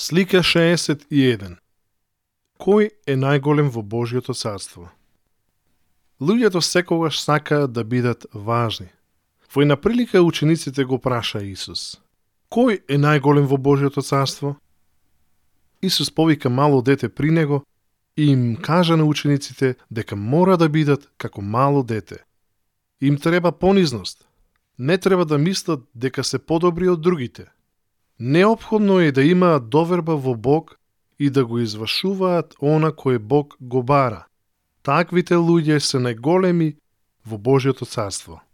Слика 61. Кој е најголем во Божјото царство? Луѓето секогаш сакаат да бидат важни. Во една прилика учениците го праша Исус: Кој е најголем во Божјото царство? Исус повика мало дете при него и им кажа на учениците дека мора да бидат како мало дете. Им треба понизност. Не треба да мислат дека се подобри од другите. Неопходно е да имаат доверба во Бог и да го извршуваат она кој Бог го бара. Таквите луѓе се најголеми во Божјото царство.